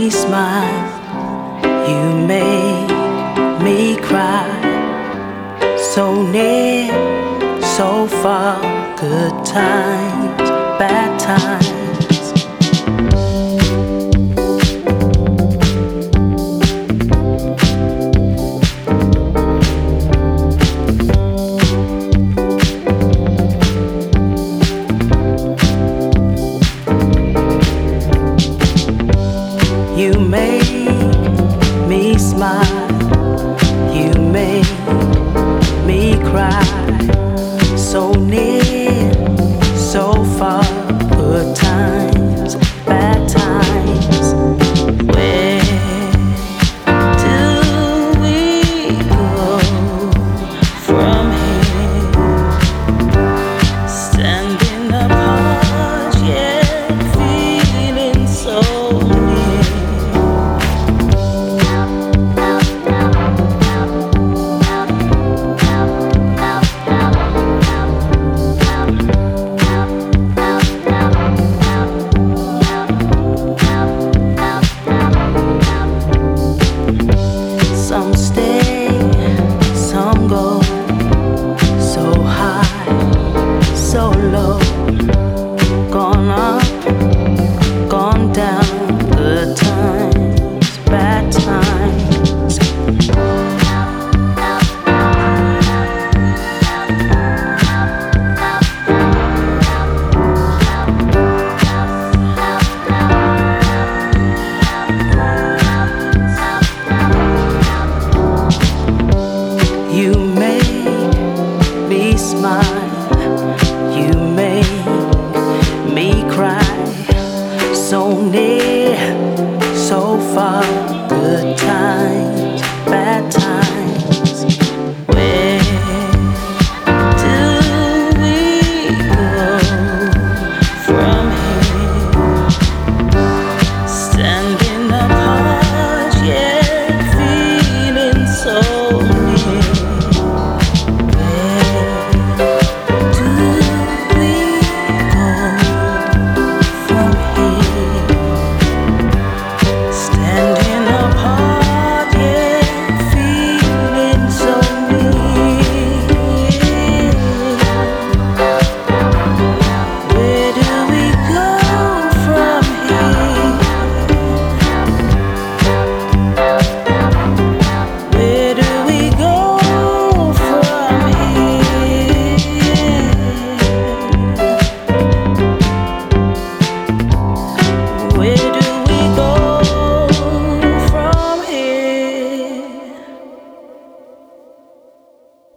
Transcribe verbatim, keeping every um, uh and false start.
me smile, you make me cry. So near, so far, good times, bad times. You make me smile, you make me cry. So near, so far, good times, bad times. Where do we go from here? Standing apart, yet feeling so near. Some stay, some go, so high, so low, gone up, gone down, good times, bad times. You make me smile, you make me cry. So near, so far, good times.